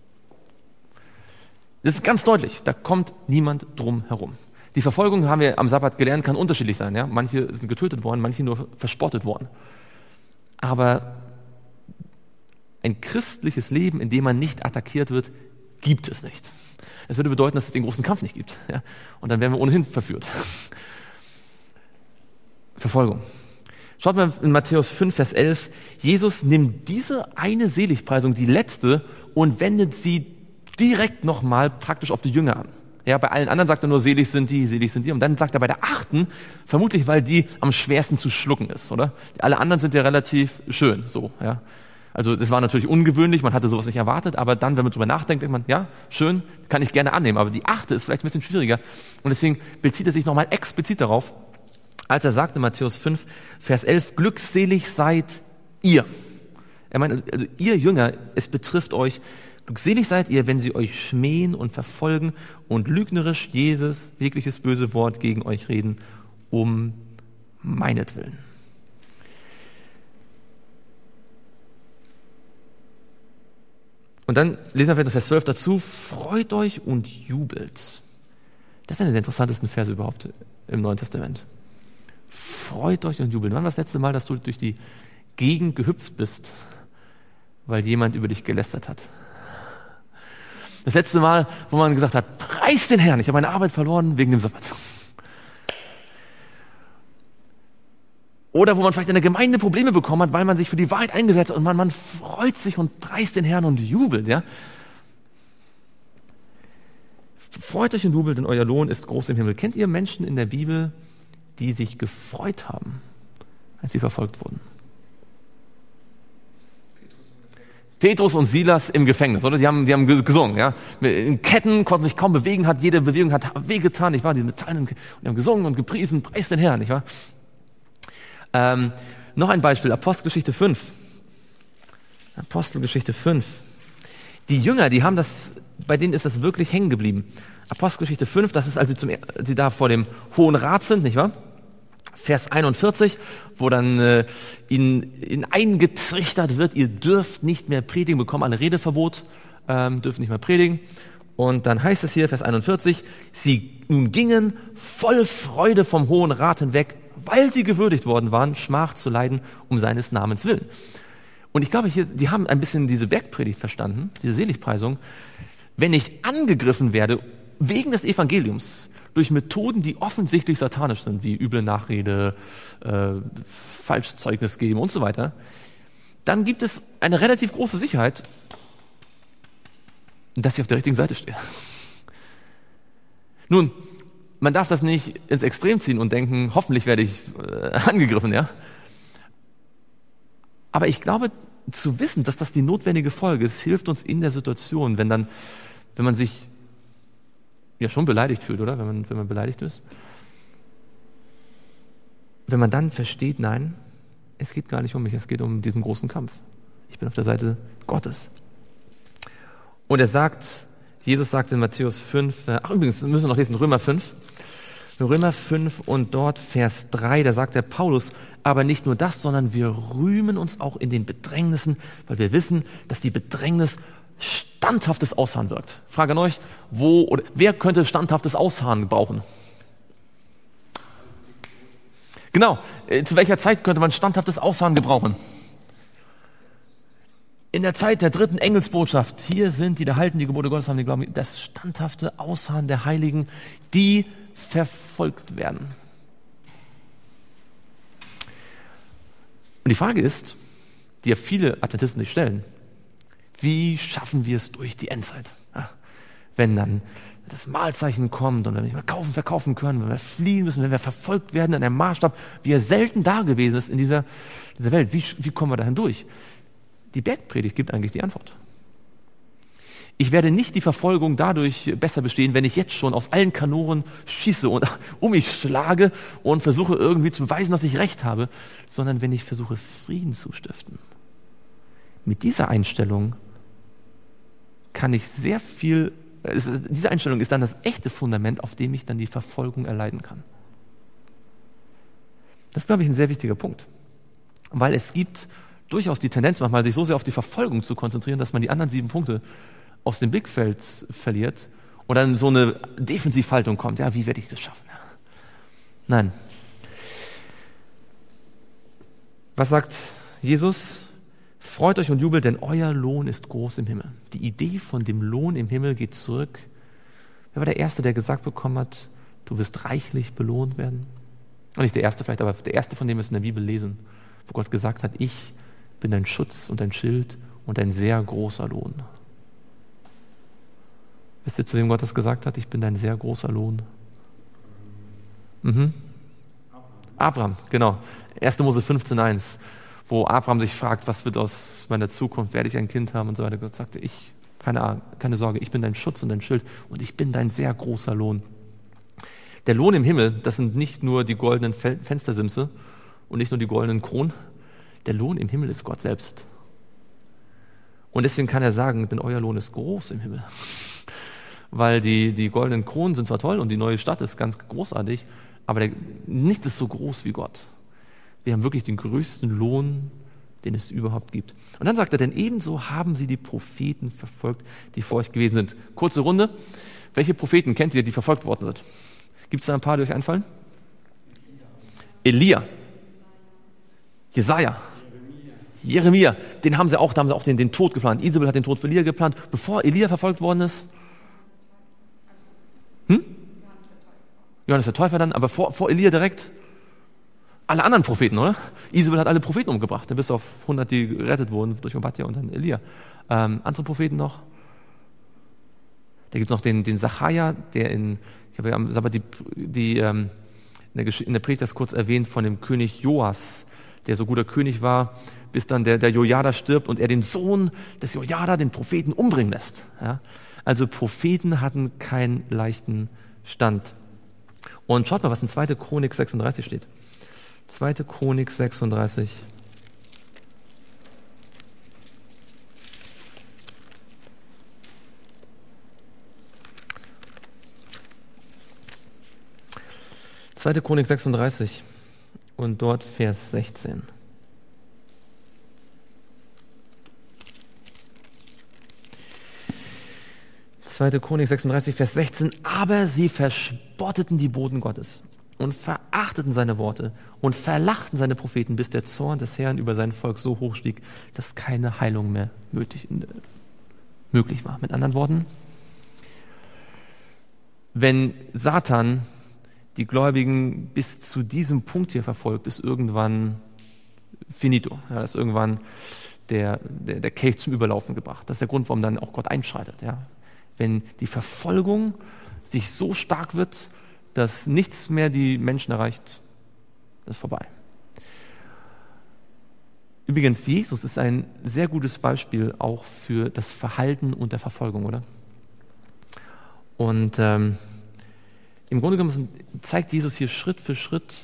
Das ist ganz deutlich, da kommt niemand drum herum. Die Verfolgung, haben wir am Sabbat gelernt, kann unterschiedlich sein. Ja? Manche sind getötet worden, manche nur verspottet worden. Aber ein christliches Leben, in dem man nicht attackiert wird, gibt es nicht. Das würde bedeuten, dass es den großen Kampf nicht gibt. Ja? Und dann wären wir ohnehin verführt. Verfolgung. Schaut mal in Matthäus 5, Vers 11. Jesus nimmt diese eine Seligpreisung, die letzte, und wendet sie direkt nochmal praktisch auf die Jünger an. Ja, bei allen anderen sagt er nur, selig sind die. Und dann sagt er bei der 8., vermutlich, weil die am schwersten zu schlucken ist, oder? Alle anderen sind ja relativ schön, so, ja. Also, das war natürlich ungewöhnlich, man hatte sowas nicht erwartet, aber dann, wenn man drüber nachdenkt, denkt man, ja, schön, kann ich gerne annehmen, aber die 8. ist vielleicht ein bisschen schwieriger. Und deswegen bezieht er sich nochmal explizit darauf, als er sagte, Matthäus 5, Vers 11, glückselig seid ihr. Er meint, also ihr Jünger, es betrifft euch. Glückselig seid ihr, wenn sie euch schmähen und verfolgen und lügnerisch jegliches böse Wort gegen euch reden, um meinetwillen. Und dann lesen wir vielleicht Vers 12 dazu, freut euch und jubelt. Das ist einer der interessantesten Verse überhaupt im Neuen Testament. Freut euch und jubelt. Wann war das letzte Mal, dass du durch die Gegend gehüpft bist, weil jemand über dich gelästert hat? Das letzte Mal, wo man gesagt hat, preis den Herrn, ich habe meine Arbeit verloren wegen dem Sabbat. Oder wo man vielleicht in der Gemeinde Probleme bekommen hat, weil man sich für die Wahrheit eingesetzt hat und man freut sich und preist den Herrn und jubelt. Ja? Freut euch und jubelt, denn euer Lohn ist groß im Himmel. Kennt ihr Menschen in der Bibel, die sich gefreut haben, als sie verfolgt wurden? Petrus und Silas im Gefängnis, oder? Die haben gesungen, ja. In Ketten, konnten sich kaum bewegen, jede Bewegung hat wehgetan, nicht wahr? Die Metallen, und die haben gesungen und gepriesen, preis den Herrn, nicht wahr? Noch ein Beispiel, Apostelgeschichte 5. Apostelgeschichte 5. Die Jünger, bei denen ist das wirklich hängen geblieben. Apostelgeschichte 5, das ist, als sie da vor dem Hohen Rat sind, nicht wahr? Vers 41, wo dann ihnen eingetrichtert wird, ihr dürft nicht mehr predigen, bekommen alle Redeverbot, dürfen nicht mehr predigen. Und dann heißt es hier, Vers 41, sie nun gingen voll Freude vom Hohen Rat hinweg, weil sie gewürdigt worden waren, Schmach zu leiden um seines Namens willen. Und ich glaube, die haben ein bisschen diese Bergpredigt verstanden, diese Seligpreisung. Wenn ich angegriffen werde wegen des Evangeliums, durch Methoden, die offensichtlich satanisch sind, wie üble Nachrede, Falschzeugnis geben und so weiter, dann gibt es eine relativ große Sicherheit, dass ich auf der richtigen Seite stehe. Nun, man darf das nicht ins Extrem ziehen und denken, hoffentlich werde ich angegriffen, ja. Aber ich glaube, zu wissen, dass das die notwendige Folge ist, hilft uns in der Situation, wenn man sich ja schon beleidigt fühlt, oder? Wenn man beleidigt ist. Wenn man dann versteht, nein, es geht gar nicht um mich, es geht um diesen großen Kampf. Ich bin auf der Seite Gottes. Und Jesus sagt in Matthäus 5, übrigens, müssen wir noch lesen, Römer 5 und dort Vers 3, da sagt der Paulus, aber nicht nur das, sondern wir rühmen uns auch in den Bedrängnissen, weil wir wissen, dass die Bedrängnis standhaftes Ausharren wirkt. Frage an euch, wer könnte standhaftes Ausharren brauchen? Genau, zu welcher Zeit könnte man standhaftes Ausharren gebrauchen? In der Zeit der dritten Engelsbotschaft. Hier sind die, die halten die Gebote Gottes, haben die Glauben, das standhafte Ausharren der Heiligen, die verfolgt werden. Und die Frage ist, die ja viele Adventisten sich stellen, wie schaffen wir es durch die Endzeit? Ja, wenn dann das Mahlzeichen kommt und wenn wir nicht mehr verkaufen können, wenn wir fliehen müssen, wenn wir verfolgt werden in einem Maßstab, wie er selten da gewesen ist in dieser Welt. Wie kommen wir da hindurch? Die Bergpredigt gibt eigentlich die Antwort. Ich werde nicht die Verfolgung dadurch besser bestehen, wenn ich jetzt schon aus allen Kanonen schieße und um mich schlage und versuche irgendwie zu beweisen, dass ich Recht habe, sondern wenn ich versuche, Frieden zu stiften. Mit dieser Einstellung kann ich sehr viel, diese Einstellung ist dann das echte Fundament, auf dem ich dann die Verfolgung erleiden kann. Das ist, glaube ich, ein sehr wichtiger Punkt, weil es gibt durchaus die Tendenz, manchmal sich so sehr auf die Verfolgung zu konzentrieren, dass man die anderen 7 Punkte aus dem Blickfeld verliert und dann so eine Defensivhaltung kommt. Ja, wie werde ich das schaffen? Ja. Nein. Was sagt Jesus? Freut euch und jubelt, denn euer Lohn ist groß im Himmel. Die Idee von dem Lohn im Himmel geht zurück. Wer war der Erste, der gesagt bekommen hat, du wirst reichlich belohnt werden? Und nicht der Erste vielleicht, aber der Erste, von dem wir es in der Bibel lesen, wo Gott gesagt hat, ich bin dein Schutz und dein Schild und ein sehr großer Lohn. Wisst ihr, zu wem Gott das gesagt hat? Ich bin dein sehr großer Lohn. Abraham, genau. 1. Mose 15,1, wo Abraham sich fragt, was wird aus meiner Zukunft, werde ich ein Kind haben und so weiter. Gott sagte, keine Sorge, ich bin dein Schutz und dein Schild und ich bin dein sehr großer Lohn. Der Lohn im Himmel, das sind nicht nur die goldenen Fenstersimse und nicht nur die goldenen Kronen. Der Lohn im Himmel ist Gott selbst. Und deswegen kann er sagen, denn euer Lohn ist groß im Himmel. Weil die goldenen Kronen sind zwar toll und die neue Stadt ist ganz großartig, aber nichts ist so groß wie Gott. Wir haben wirklich den größten Lohn, den es überhaupt gibt. Und dann sagt er, denn ebenso haben sie die Propheten verfolgt, die vor euch gewesen sind. Kurze Runde. Welche Propheten kennt ihr, die verfolgt worden sind? Gibt es da ein paar, die euch einfallen? Elia. Jesaja. Jeremia. Da haben sie auch den Tod geplant. Isabel hat den Tod für Elia geplant, bevor Elia verfolgt worden ist. Johannes der Täufer dann, aber vor Elia direkt alle anderen Propheten, oder? Isabel hat alle Propheten umgebracht, bis auf 100, die gerettet wurden durch Obadja und dann Elia. Andere Propheten noch? Da gibt es noch den Sacharja, der ich habe ja am Sabbat in der Predigt das kurz erwähnt, von dem König Joas, der so guter König war, bis dann der Jojada stirbt und er den Sohn des Jojada, den Propheten, umbringen lässt. Ja? Also Propheten hatten keinen leichten Stand. Und schaut mal, was in 2. Chronik 36 steht. 2. Chronik 36. Zweite Chronik 36 und dort Vers 16. Zweite Chronik 36, Vers 16. Aber sie verspotteten die Boten Gottes und verachteten seine Worte und verlachten seine Propheten, bis der Zorn des Herrn über sein Volk so hoch stieg, dass keine Heilung mehr möglich war. Mit anderen Worten, wenn Satan die Gläubigen bis zu diesem Punkt hier verfolgt, ist irgendwann finito. Ja, ist irgendwann der Kelch zum Überlaufen gebracht. Das ist der Grund, warum dann auch Gott einschreitet. Ja. Wenn die Verfolgung sich so stark wird, dass nichts mehr die Menschen erreicht, ist vorbei. Übrigens, Jesus ist ein sehr gutes Beispiel auch für das Verhalten unter Verfolgung, oder? Und im Grunde genommen zeigt Jesus hier Schritt für Schritt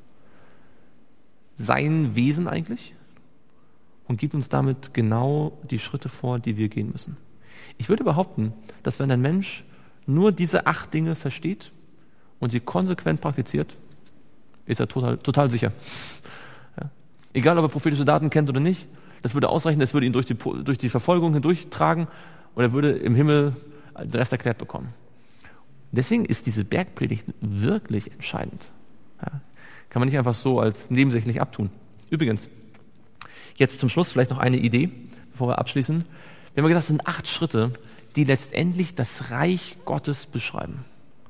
sein Wesen eigentlich und gibt uns damit genau die Schritte vor, die wir gehen müssen. Ich würde behaupten, dass wenn ein Mensch nur diese 8 Dinge versteht und sie konsequent praktiziert, ist er total sicher. Ja. Egal, ob er prophetische Daten kennt oder nicht, das würde ausreichen, das würde ihn durch die Verfolgung hindurchtragen und er würde im Himmel den Rest erklärt bekommen. Deswegen ist diese Bergpredigt wirklich entscheidend. Ja. Kann man nicht einfach so als nebensächlich abtun. Übrigens, jetzt zum Schluss vielleicht noch eine Idee, bevor wir abschließen. Wir haben gesagt, das sind 8 Schritte, die letztendlich das Reich Gottes beschreiben.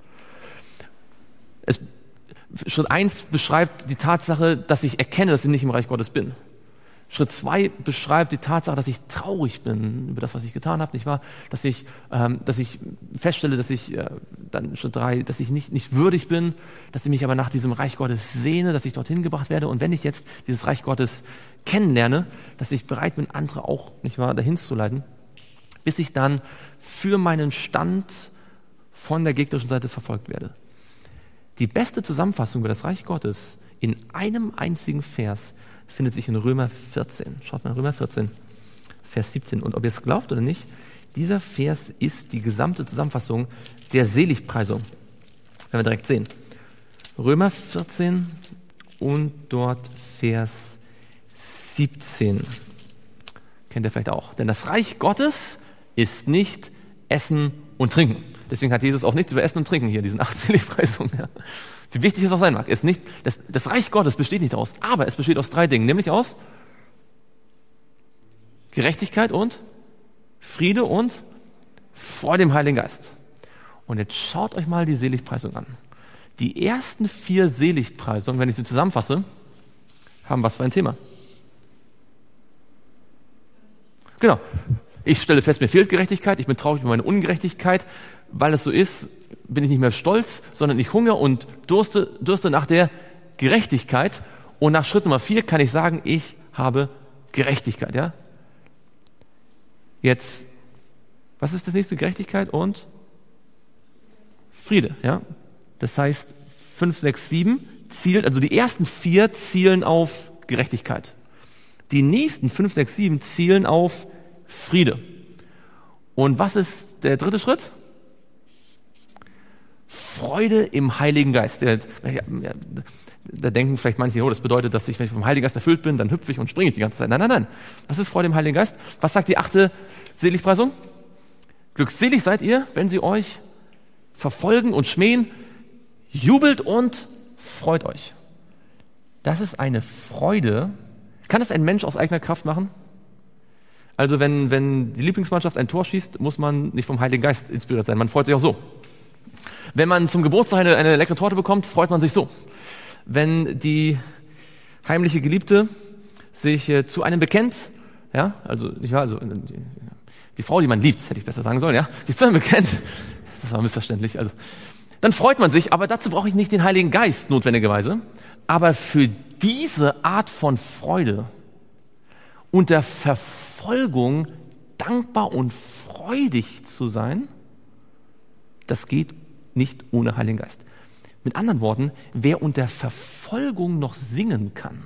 Schritt 1 beschreibt die Tatsache, dass ich erkenne, dass ich nicht im Reich Gottes bin. Schritt 2 beschreibt die Tatsache, dass ich traurig bin über das, was ich getan habe, nicht wahr? Dass ich feststelle, dass ich, dann Schritt 3, dass ich nicht würdig bin, dass ich mich aber nach diesem Reich Gottes sehne, dass ich dorthin gebracht werde. Und wenn ich jetzt dieses Reich Gottes kennenlerne, dass ich bereit bin, andere auch, nicht wahr, dahin zu leiten, bis ich dann für meinen Stand von der gegnerischen Seite verfolgt werde. Die beste Zusammenfassung über das Reich Gottes in einem einzigen Vers findet sich in Römer 14. Schaut mal, Römer 14, Vers 17. Und ob ihr es glaubt oder nicht, dieser Vers ist die gesamte Zusammenfassung der Seligpreisung. Werden wir direkt sehen. Römer 14 und dort Vers 17. Kennt ihr vielleicht auch. Denn das Reich Gottes ist nicht Essen und Trinken. Deswegen hat Jesus auch nichts über Essen und Trinken hier, diesen 8 Seligpreisungen. Ja. Wie wichtig es auch sein mag, ist nicht, das Reich Gottes besteht nicht daraus, aber es besteht aus 3 Dingen, nämlich aus Gerechtigkeit und Friede und Freude im Heiligen Geist. Und jetzt schaut euch mal die Seligpreisung an. Die ersten 4 Seligpreisungen, wenn ich sie zusammenfasse, haben was für ein Thema? Genau. Ich stelle fest, mir fehlt Gerechtigkeit, ich bin traurig über meine Ungerechtigkeit. Weil es so ist, bin ich nicht mehr stolz, sondern ich hungere und durste nach der Gerechtigkeit. Und nach Schritt Nummer 4 kann ich sagen, ich habe Gerechtigkeit. Ja? Jetzt, was ist das nächste? Gerechtigkeit und Friede. Ja? Das heißt, 5, 6, 7 zielt, also die ersten 4 zielen auf Gerechtigkeit. Die nächsten 5, 6, 7 zielen auf Friede. Und was ist der 3. Schritt? Freude im Heiligen Geist. Da denken vielleicht manche, das bedeutet, dass ich, wenn ich vom Heiligen Geist erfüllt bin, dann hüpfe ich und springe ich die ganze Zeit. Nein. Was ist Freude im Heiligen Geist? Was sagt die 8. Seligpreisung? Glückselig seid ihr, wenn sie euch verfolgen und schmähen. Jubelt und freut euch. Das ist eine Freude. Kann das ein Mensch aus eigener Kraft machen? Also wenn die Lieblingsmannschaft ein Tor schießt, muss man nicht vom Heiligen Geist inspiriert sein. Man freut sich auch so. Wenn man zum Geburtstag eine leckere Torte bekommt, freut man sich so. Wenn die heimliche Geliebte sich zu einem bekennt, ja, also nicht wahr, also die Frau, die man liebt, hätte ich besser sagen sollen, ja, sich zu einem bekennt, das war missverständlich, also dann freut man sich, aber dazu brauche ich nicht den Heiligen Geist notwendigerweise. Aber für diese Art von Freude und der Verfolgung dankbar und freudig zu sein, das geht nicht ohne Heiligen Geist. Mit anderen Worten, wer unter Verfolgung noch singen kann,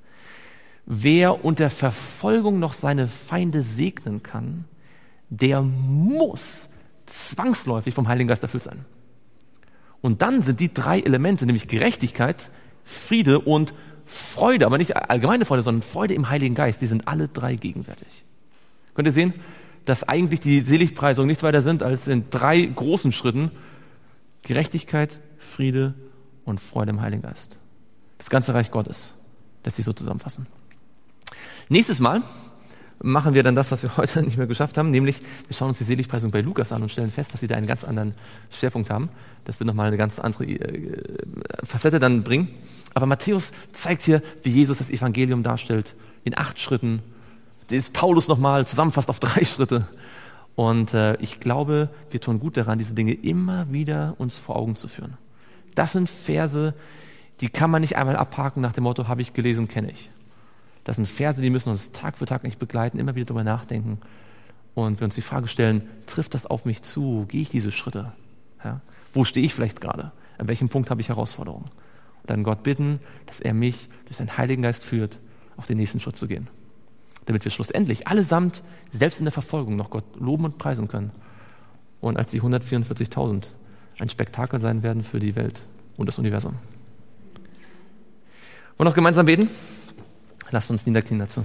wer unter Verfolgung noch seine Feinde segnen kann, der muss zwangsläufig vom Heiligen Geist erfüllt sein. Und dann sind die 3 Elemente, nämlich Gerechtigkeit, Friede und Freude, aber nicht allgemeine Freude, sondern Freude im Heiligen Geist, die sind alle 3 gegenwärtig. Könnt ihr sehen, dass eigentlich die Seligpreisungen nichts weiter sind als in 3 großen Schritten Gerechtigkeit, Friede und Freude im Heiligen Geist. Das ganze Reich Gottes lässt sich so zusammenfassen. Nächstes Mal machen wir dann das, was wir heute nicht mehr geschafft haben, nämlich wir schauen uns die Seligpreisung bei Lukas an und stellen fest, dass sie da einen ganz anderen Schwerpunkt haben. Das wird nochmal eine ganz andere Facette dann bringen. Aber Matthäus zeigt hier, wie Jesus das Evangelium darstellt, in 8 Schritten. Das ist Paulus nochmal zusammenfasst auf 3 Schritte. Und ich glaube, wir tun gut daran, diese Dinge immer wieder uns vor Augen zu führen. Das sind Verse, die kann man nicht einmal abhaken nach dem Motto, habe ich gelesen, kenne ich. Das sind Verse, die müssen uns Tag für Tag nicht begleiten, immer wieder darüber nachdenken und wir uns die Frage stellen, trifft das auf mich zu? Gehe ich diese Schritte? Ja? Wo stehe ich vielleicht gerade? An welchem Punkt habe ich Herausforderungen? Und dann Gott bitten, dass er mich durch seinen Heiligen Geist führt, auf den nächsten Schritt zu gehen. Damit wir schlussendlich allesamt, selbst in der Verfolgung, noch Gott loben und preisen können. Und als die 144.000 ein Spektakel sein werden für die Welt und das Universum. Wollen wir noch gemeinsam beten? Lasst uns niederknien dazu.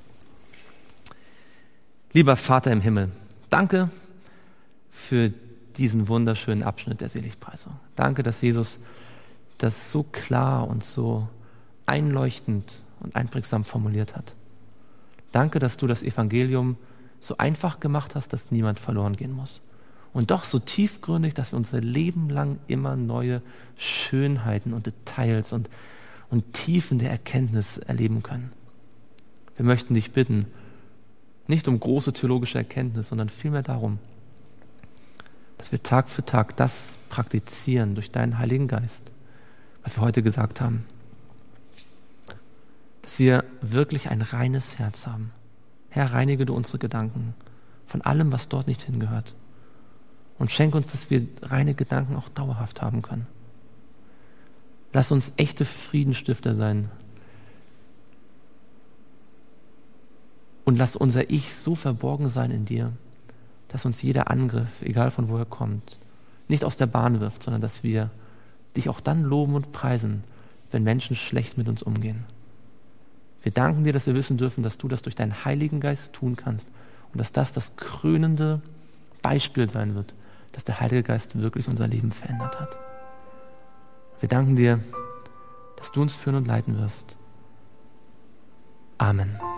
Lieber Vater im Himmel, danke für diesen wunderschönen Abschnitt der Seligpreisung. Danke, dass Jesus das so klar und so einleuchtend und einprägsam formuliert hat. Danke, dass du das Evangelium so einfach gemacht hast, dass niemand verloren gehen muss. Und doch so tiefgründig, dass wir unser Leben lang immer neue Schönheiten und Details und Tiefen der Erkenntnis erleben können. Wir möchten dich bitten, nicht um große theologische Erkenntnis, sondern vielmehr darum, dass wir Tag für Tag das praktizieren durch deinen Heiligen Geist, was wir heute gesagt haben. Dass wir wirklich ein reines Herz haben. Herr, reinige du unsere Gedanken von allem, was dort nicht hingehört. Und schenke uns, dass wir reine Gedanken auch dauerhaft haben können. Lass uns echte Friedensstifter sein. Und lass unser Ich so verborgen sein in dir, dass uns jeder Angriff, egal von woher kommt, nicht aus der Bahn wirft, sondern dass wir dich auch dann loben und preisen, wenn Menschen schlecht mit uns umgehen. Wir danken dir, dass wir wissen dürfen, dass du das durch deinen Heiligen Geist tun kannst und dass das krönende Beispiel sein wird, dass der Heilige Geist wirklich unser Leben verändert hat. Wir danken dir, dass du uns führen und leiten wirst. Amen.